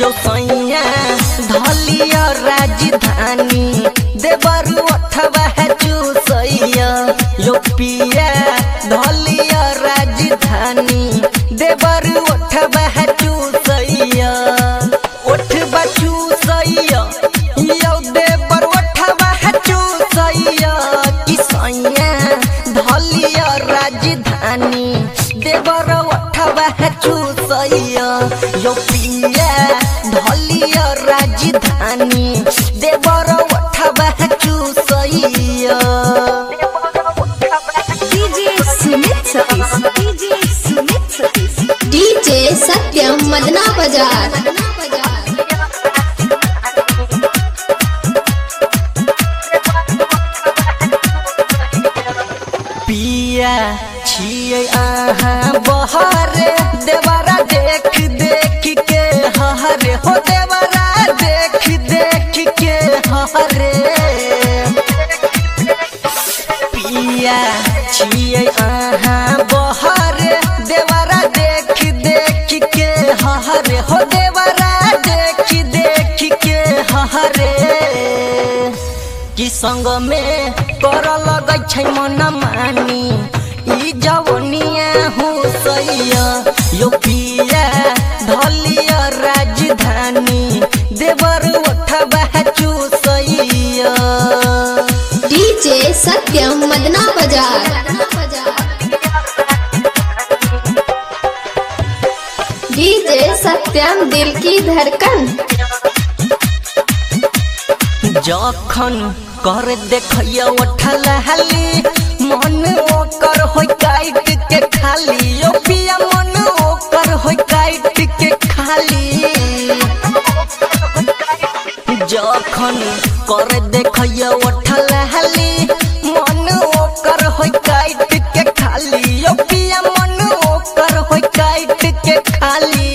यो सैया धलिया राजधानी देवर उठवा है चूसैया यो पिया धलिया राजधानी देवर उठवा है चूसैया उठवा चूसैया यो देवर उठवा है चूसैया कि सैया धलिया राजधानी देवर उठवा है चूसैया यो पिया धलिया राजधानी देवर उठवा है चूसैया। डीजे सत्यम मदना बाजार। पिया छियै अहाँ बहरे देवरा देख देख के हरे हो देवरा देख देख के हरे पिया छियै अहाँ बहरे देवरा देख देख के हरे हो देवरा देख देख के हरे कि संग में कर लगै छै मन मानी ई जवनिया हो सैया यो पिया धलिया राजधानी देवर उठवा है चूसैया। डीजे सत्यम मदना बाजार। डीजे सत्यम दिल की धड़कन। जखन कर देखैया उठल हाली मन ओकर होय काट के खाली यो पिया मन ओकर होय काट के खाली जखन कर देखैया उठल हाली मन ओकर होय काट के खाली यो पिया मन ओकर होय काट के खाली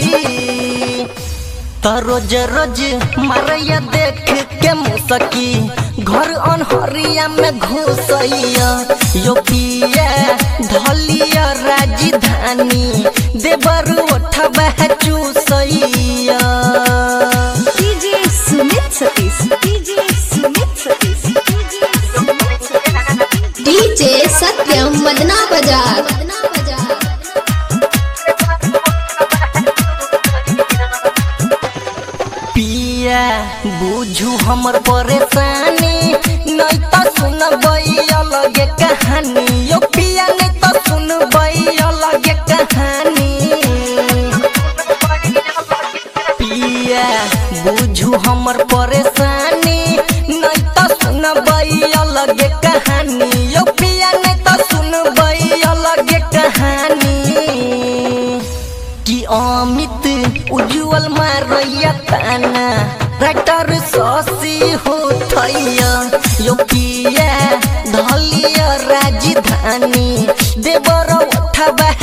त रोज रोज मारैया देख के मुसकी घर अनहरिया में घुसैया यो पिया धलिया राजधानी देवर उठवा है चूसैया। डीजे सत्यम मदना बाजार। पिया बुझू हमर परेशानी नहीं तो सुनबै अलगे कहानी यो पिया नहीं तो सुनबै अलगे कहानी पिया बुझू हमर परेशानी नहीं तो सुनबै अलगे कहानी यो पिया नहीं तो सुनबै अलगे कहानी कि अमित उज्जवल मारैया ताना राइटर शशि हो थैया यो पिया धलिया राजधानी देवर उठवा